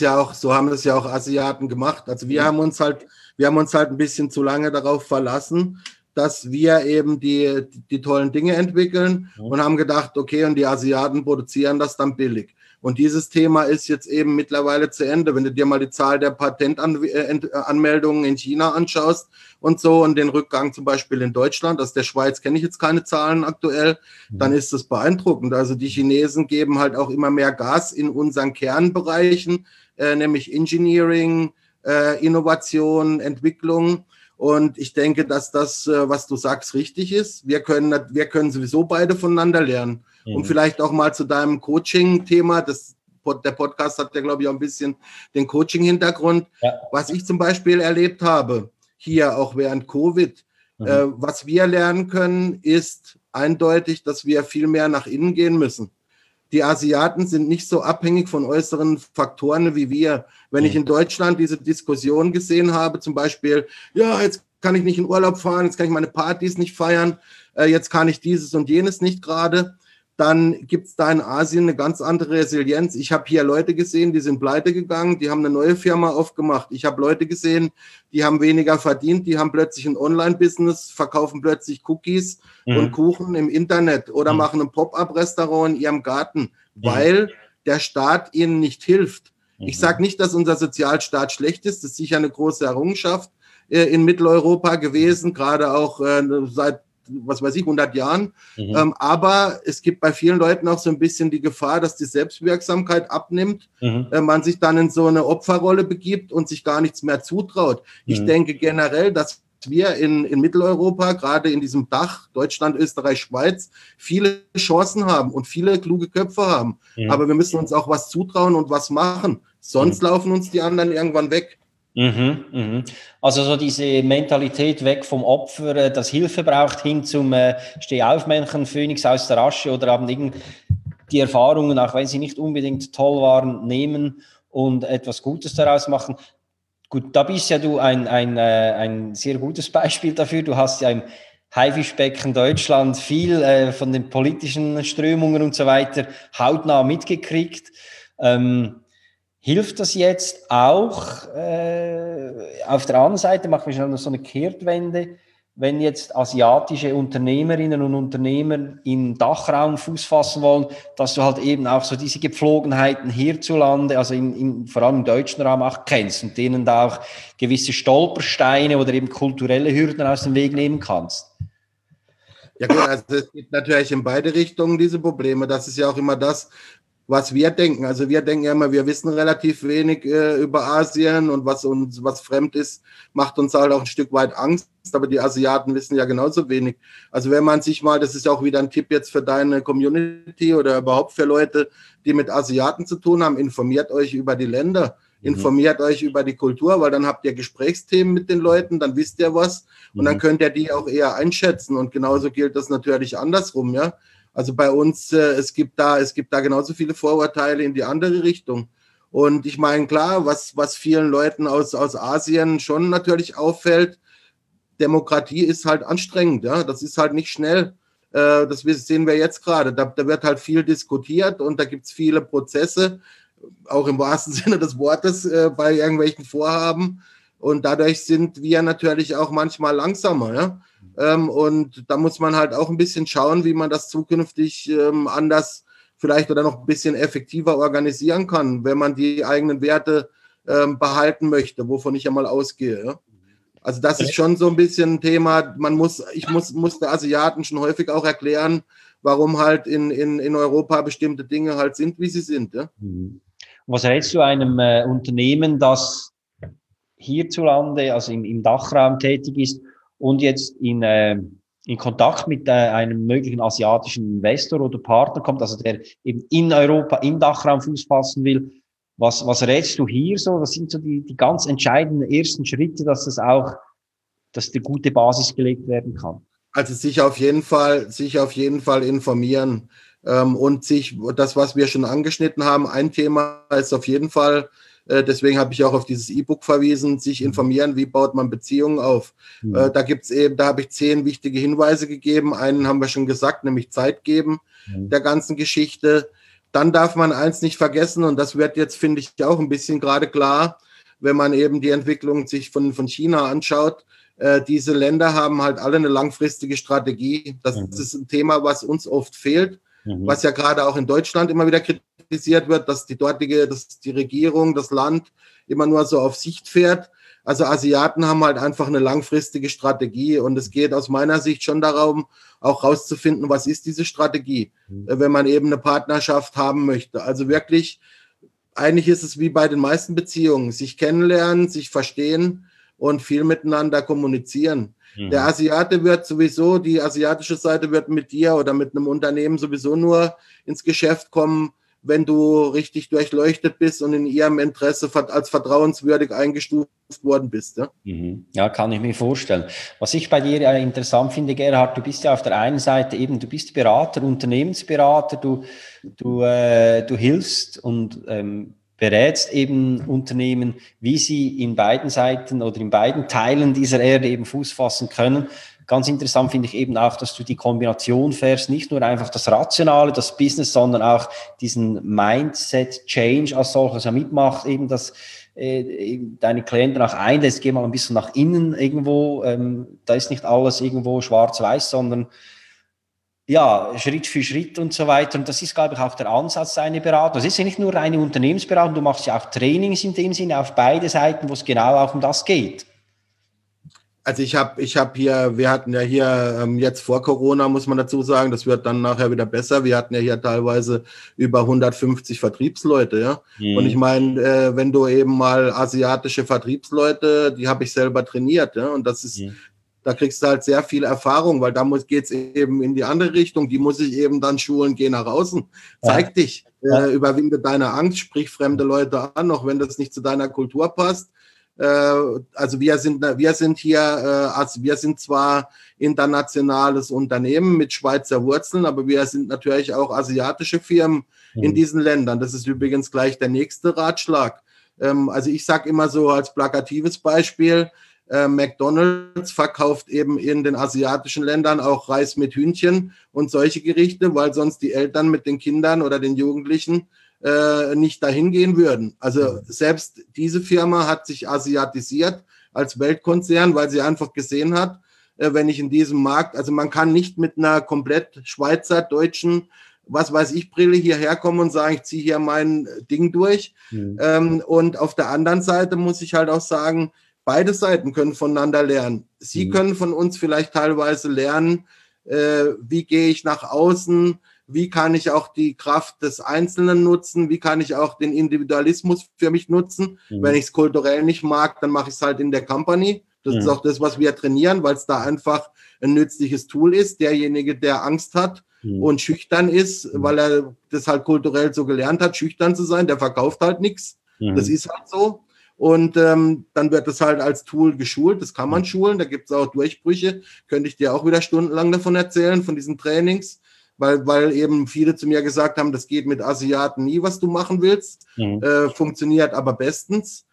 so haben es ja auch Asiaten gemacht. Also wir haben uns halt ein bisschen zu lange darauf verlassen, dass wir eben die tollen Dinge entwickeln und haben gedacht, okay, und die Asiaten produzieren das dann billig. Und dieses Thema ist jetzt eben mittlerweile zu Ende. Wenn du dir mal die Zahl der Patentanmeldungen in China anschaust und so und den Rückgang zum Beispiel in Deutschland, aus der Schweiz kenne ich jetzt keine Zahlen aktuell, dann ist das beeindruckend. Also die Chinesen geben halt auch immer mehr Gas in unseren Kernbereichen, nämlich Engineering, Innovation, Entwicklung. Und ich denke, dass das, was du sagst, richtig ist. Wir können sowieso beide voneinander lernen. Und vielleicht auch mal zu deinem Coaching-Thema. Der Podcast hat ja, glaube ich, auch ein bisschen den Coaching-Hintergrund. Ja. Was ich zum Beispiel erlebt habe, hier auch während Covid, was wir lernen können, ist eindeutig, dass wir viel mehr nach innen gehen müssen. Die Asiaten sind nicht so abhängig von äußeren Faktoren wie wir. Wenn ich in Deutschland diese Diskussion gesehen habe, zum Beispiel, ja, jetzt kann ich nicht in Urlaub fahren, jetzt kann ich meine Partys nicht feiern, jetzt kann ich dieses und jenes nicht gerade, dann gibt es da in Asien eine ganz andere Resilienz. Ich habe hier Leute gesehen, die sind pleite gegangen, die haben eine neue Firma aufgemacht. Ich habe Leute gesehen, die haben weniger verdient, die haben plötzlich ein Online-Business, verkaufen plötzlich Cookies und Kuchen im Internet oder machen ein Pop-up-Restaurant in ihrem Garten, weil der Staat ihnen nicht hilft. Ich sage nicht, dass unser Sozialstaat schlecht ist, das ist sicher eine große Errungenschaft in Mitteleuropa gewesen, gerade auch seit was weiß ich, 100 Jahren. Aber es gibt bei vielen Leuten auch so ein bisschen die Gefahr, dass die Selbstwirksamkeit abnimmt, man sich dann in so eine Opferrolle begibt und sich gar nichts mehr zutraut. Ich denke generell, dass wir in Mitteleuropa, gerade in diesem Dach, Deutschland, Österreich, Schweiz, viele Chancen haben und viele kluge Köpfe haben. Aber wir müssen uns auch was zutrauen und was machen. Sonst laufen uns die anderen irgendwann weg. Also so diese Mentalität weg vom Opfer, das Hilfe braucht, hin zum Stehaufmännchen, Phönix aus der Asche oder haben die Erfahrungen, auch wenn sie nicht unbedingt toll waren, nehmen und etwas Gutes daraus machen. Gut, da bist ja du ein sehr gutes Beispiel dafür. Du hast ja im Haifischbecken Deutschland viel von den politischen Strömungen und so weiter hautnah mitgekriegt. Hilft das jetzt auch? Auf der anderen Seite machen wir schon so eine Kehrtwende, wenn jetzt asiatische Unternehmerinnen und Unternehmer im Dachraum Fuß fassen wollen, dass du halt eben auch so diese Gepflogenheiten hierzulande, also vor allem im deutschen Raum auch kennst und denen da auch gewisse Stolpersteine oder eben kulturelle Hürden aus dem Weg nehmen kannst. Ja gut, also es gibt natürlich in beide Richtungen diese Probleme. Das ist ja auch immer das, was wir denken. Also wir denken ja immer, wir wissen relativ wenig über Asien und was fremd ist, macht uns halt auch ein Stück weit Angst. Aber die Asiaten wissen ja genauso wenig. Also wenn man sich mal, das ist auch wieder ein Tipp jetzt für deine Community oder überhaupt für Leute, die mit Asiaten zu tun haben, informiert euch über die Länder, informiert euch über die Kultur, weil dann habt ihr Gesprächsthemen mit den Leuten, dann wisst ihr was und dann könnt ihr die auch eher einschätzen. Und genauso gilt das natürlich andersrum, ja. Also bei uns, es gibt da genauso viele Vorurteile in die andere Richtung. Und ich meine, klar, was vielen Leuten aus Asien schon natürlich auffällt, Demokratie ist halt anstrengend, ja, das ist halt nicht schnell. Das sehen wir jetzt gerade. Da wird halt viel diskutiert und da gibt es viele Prozesse, auch im wahrsten Sinne des Wortes, bei irgendwelchen Vorhaben. Und dadurch sind wir natürlich auch manchmal langsamer, ja. Und da muss man halt auch ein bisschen schauen, wie man das zukünftig anders vielleicht oder noch ein bisschen effektiver organisieren kann, wenn man die eigenen Werte behalten möchte, wovon ich ja mal ausgehe. Ja? Also das ist schon so ein bisschen ein Thema. Ich muss der Asiaten schon häufig auch erklären, warum halt in Europa bestimmte Dinge halt sind, wie sie sind. Ja? Was rätst du einem Unternehmen, das hierzulande, also im Dachraum tätig ist, und jetzt in Kontakt mit einem möglichen asiatischen Investor oder Partner kommt, also der eben in Europa, im Dachraum Fuß fassen will, was rätst du hier so? Was sind so die ganz entscheidenden ersten Schritte, dass die gute Basis gelegt werden kann? Also sich auf jeden Fall informieren und das, was wir schon angeschnitten haben, ein Thema ist auf jeden Fall, deswegen habe ich auch auf dieses E-Book verwiesen, sich informieren, wie baut man Beziehungen auf. Da habe ich 10 wichtige Hinweise gegeben. Einen haben wir schon gesagt, nämlich Zeit geben der ganzen Geschichte. dann darf man eins nicht vergessen, und das wird jetzt, finde ich, auch ein bisschen gerade klar, wenn man eben die Entwicklung sich von China anschaut. Diese Länder haben halt alle eine langfristige Strategie. Das ist ein Thema, was uns oft fehlt, was ja gerade auch in Deutschland immer wieder kritisiert wird, dass die Regierung, das Land immer nur so auf Sicht fährt. Also Asiaten haben halt einfach eine langfristige Strategie, und es geht aus meiner Sicht schon darum, auch rauszufinden, was ist diese Strategie, wenn man eben eine Partnerschaft haben möchte. Also wirklich, eigentlich ist es wie bei den meisten Beziehungen, sich kennenlernen, sich verstehen und viel miteinander kommunizieren. Der Asiate wird sowieso, die asiatische Seite wird mit dir oder mit einem Unternehmen sowieso nur ins Geschäft kommen, wenn du richtig durchleuchtet bist und in ihrem Interesse als vertrauenswürdig eingestuft worden bist. Ja, ja, kann ich mir vorstellen. Was ich bei dir interessant finde, Gerhard, du bist ja auf der einen Seite eben, du bist Berater, Unternehmensberater, du hilfst und berätst eben Unternehmen, wie sie in beiden Seiten oder in beiden Teilen dieser Erde eben Fuß fassen können. Ganz interessant finde ich eben auch, dass du die Kombination fährst, nicht nur einfach das Rationale, das Business, sondern auch diesen Mindset-Change als solches mitmacht, eben dass deine Klienten auch einlässt, geh mal ein bisschen nach innen irgendwo, da ist nicht alles irgendwo schwarz-weiß, sondern ja, Schritt für Schritt und so weiter. Und das ist, glaube ich, auch der Ansatz deiner Beratung. Das ist ja nicht nur reine Unternehmensberatung, du machst ja auch Trainings in dem Sinne auf beide Seiten, wo es genau auch um das geht. Also ich hab hier, wir hatten ja hier jetzt vor Corona, muss man dazu sagen, das wird dann nachher wieder besser. Wir hatten ja hier teilweise über 150 Vertriebsleute, ja. Und ich meine, wenn du eben mal asiatische Vertriebsleute, die habe ich selber trainiert, ja. Und das ist, da kriegst du halt sehr viel Erfahrung, weil da geht's eben in die andere Richtung. Die muss ich eben dann schulen, geh nach außen, zeig dich, überwinde deine Angst, sprich fremde Leute an, auch wenn das nicht zu deiner Kultur passt. Also wir sind hier, also wir sind zwar internationales Unternehmen mit Schweizer Wurzeln, aber wir sind natürlich auch asiatische Firmen in diesen Ländern. Das ist übrigens gleich der nächste Ratschlag. Also ich sage immer so als plakatives Beispiel, McDonald's verkauft eben in den asiatischen Ländern auch Reis mit Hühnchen und solche Gerichte, weil sonst die Eltern mit den Kindern oder den Jugendlichen nicht dahin gehen würden. Also selbst diese Firma hat sich asiatisiert als Weltkonzern, weil sie einfach gesehen hat, wenn ich in diesem Markt, also man kann nicht mit einer komplett Schweizer, deutschen, was weiß ich, Brille hierher kommen und sagen, ich ziehe hier mein Ding durch. Und auf der anderen Seite muss ich halt auch sagen, beide Seiten können voneinander lernen. Sie können von uns vielleicht teilweise lernen, wie gehe ich nach außen, wie kann ich auch die Kraft des Einzelnen nutzen, wie kann ich auch den Individualismus für mich nutzen. Wenn ich es kulturell nicht mag, dann mache ich es halt in der Company. Das ist auch das, was wir trainieren, weil es da einfach ein nützliches Tool ist. Derjenige, der Angst hat und schüchtern ist, weil er das halt kulturell so gelernt hat, schüchtern zu sein, der verkauft halt nichts. Das ist halt so. Und dann wird das halt als Tool geschult, das kann man schulen, da gibt es auch Durchbrüche, könnte ich dir auch wieder stundenlang davon erzählen, von diesen Trainings, weil eben viele zu mir gesagt haben, das geht mit Asiaten nie, was du machen willst, funktioniert aber bestens.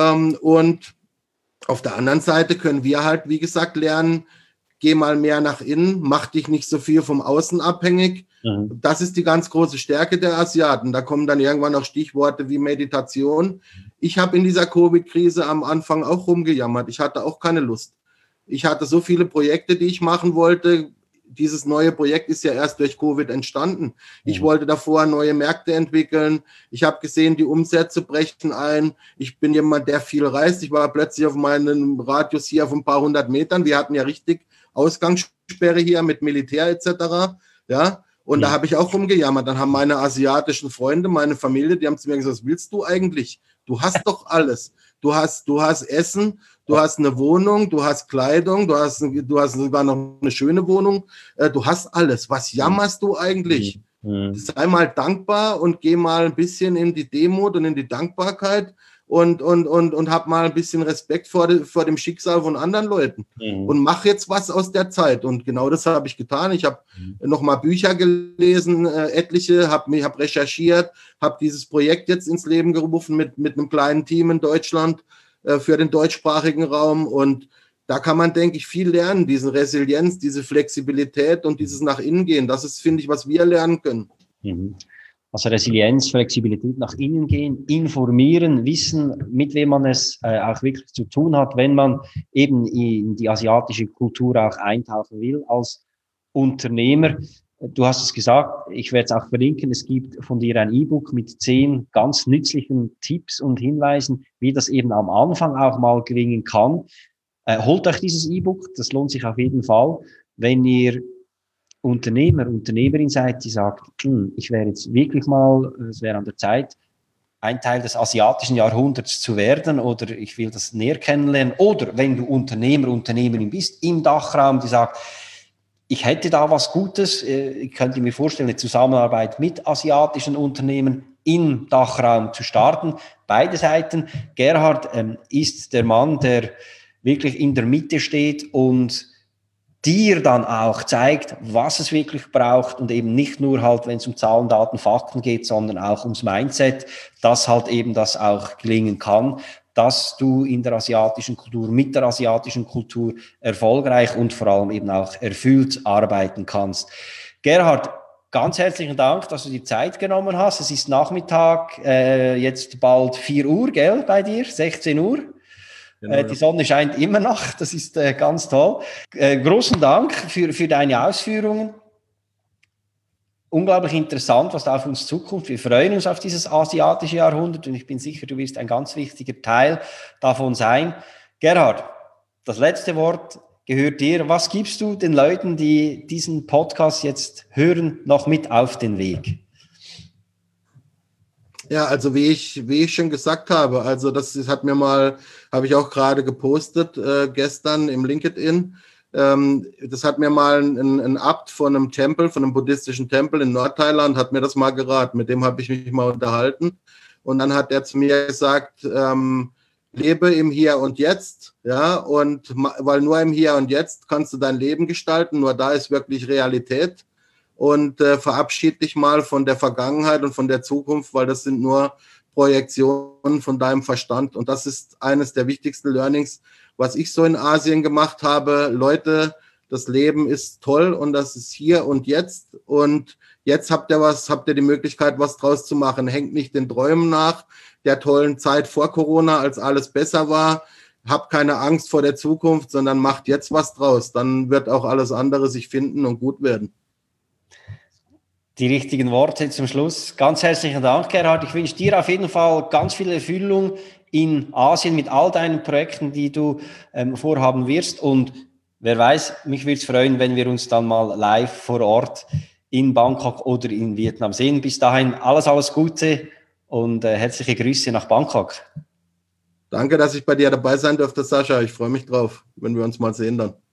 Und auf der anderen Seite können wir halt, wie gesagt, lernen, geh mal mehr nach innen, mach dich nicht so viel vom Außen abhängig. Das ist die ganz große Stärke der Asiaten. Da kommen dann irgendwann auch Stichworte wie Meditation. Ich habe in dieser Covid-Krise am Anfang auch rumgejammert. Ich hatte auch keine Lust. Ich hatte so viele Projekte, die ich machen wollte. Dieses neue Projekt ist ja erst durch Covid entstanden. Ich wollte davor neue Märkte entwickeln. Ich habe gesehen, die Umsätze brechen ein. Ich bin jemand, der viel reist. Ich war plötzlich auf meinem Radius hier auf ein paar 100 Metern. Wir hatten ja richtig Ausgangssperre hier mit Militär etc. Ja, und da habe ich auch rumgejammert. Dann haben meine asiatischen Freunde, meine Familie, die haben zu mir gesagt, was willst du eigentlich? Du hast doch alles. Du hast Essen, du hast eine Wohnung, du hast Kleidung, du hast sogar noch eine schöne Wohnung. Du hast alles. Was jammerst du eigentlich? Sei mal dankbar und geh mal ein bisschen in die Demut und in die Dankbarkeit und hab mal ein bisschen Respekt vor dem Schicksal von anderen Leuten. Und mach jetzt was aus der Zeit. Und genau das habe ich getan. Ich habe noch mal Bücher gelesen, etliche, hab recherchiert, habe dieses Projekt jetzt ins Leben gerufen mit einem kleinen Team in Deutschland für den deutschsprachigen Raum. Und da kann man, denke ich, viel lernen, diese Resilienz, diese Flexibilität und dieses nach innen gehen. Das ist, finde ich, was wir lernen können. Also Resilienz, Flexibilität nach innen gehen, informieren, wissen, mit wem man es auch wirklich zu tun hat, wenn man eben in die asiatische Kultur auch eintauchen will als Unternehmer. Du hast es gesagt, ich werde es auch verlinken, es gibt von dir ein E-Book mit 10 ganz nützlichen Tipps und Hinweisen, wie das eben am Anfang auch mal gelingen kann. Holt euch dieses E-Book, das lohnt sich auf jeden Fall, wenn ihr Unternehmer, Unternehmerin seid, die sagt, ich wäre jetzt wirklich mal, es wäre an der Zeit, ein Teil des asiatischen Jahrhunderts zu werden oder ich will das näher kennenlernen. Oder wenn du Unternehmer, Unternehmerin bist im Dachraum, die sagt, ich hätte da was Gutes, ich könnte mir vorstellen, eine Zusammenarbeit mit asiatischen Unternehmen im Dachraum zu starten. Beide Seiten. Gerhard ist der Mann, der wirklich in der Mitte steht und dir dann auch zeigt, was es wirklich braucht und eben nicht nur halt, wenn es um Zahlen, Daten, Fakten geht, sondern auch ums Mindset, dass halt eben das auch gelingen kann, dass du in der asiatischen Kultur, mit der asiatischen Kultur erfolgreich und vor allem eben auch erfüllt arbeiten kannst. Gerhard, ganz herzlichen Dank, dass du die Zeit genommen hast. Es ist Nachmittag, jetzt bald 4 Uhr, gell, bei dir, 16 Uhr. Genau, die Sonne scheint immer noch, das ist ganz toll. Großen Dank für deine Ausführungen. Unglaublich interessant, was da auf uns zukommt. Wir freuen uns auf dieses asiatische Jahrhundert und ich bin sicher, du wirst ein ganz wichtiger Teil davon sein. Gerhard, das letzte Wort gehört dir. Was gibst du den Leuten, die diesen Podcast jetzt hören, noch mit auf den Weg? Ja, also wie ich schon gesagt habe, also habe ich auch gerade gepostet gestern im LinkedIn. Das hat mir mal ein Abt von einem Tempel, von einem buddhistischen Tempel in Nordthailand, hat mir das mal geraten. Mit dem habe ich mich mal unterhalten. Und dann hat er zu mir gesagt, lebe im Hier und Jetzt, ja, und weil nur im Hier und Jetzt kannst du dein Leben gestalten, nur da ist wirklich Realität. Und verabschied dich mal von der Vergangenheit und von der Zukunft, weil das sind nur Projektionen von deinem Verstand. Und das ist eines der wichtigsten Learnings, was ich so in Asien gemacht habe. Leute, das Leben ist toll und das ist hier und jetzt. Und jetzt habt ihr die Möglichkeit, was draus zu machen. Hängt nicht den Träumen nach der tollen Zeit vor Corona, als alles besser war. Habt keine Angst vor der Zukunft, sondern macht jetzt was draus. Dann wird auch alles andere sich finden und gut werden. Die richtigen Worte zum Schluss. Ganz herzlichen Dank, Gerhard. Ich wünsche dir auf jeden Fall ganz viel Erfüllung in Asien mit all deinen Projekten, die du vorhaben wirst. Und wer weiß, mich würde es freuen, wenn wir uns dann mal live vor Ort in Bangkok oder in Vietnam sehen. Bis dahin alles Gute und herzliche Grüße nach Bangkok. Danke, dass ich bei dir dabei sein durfte, Sascha. Ich freue mich drauf, wenn wir uns mal sehen dann.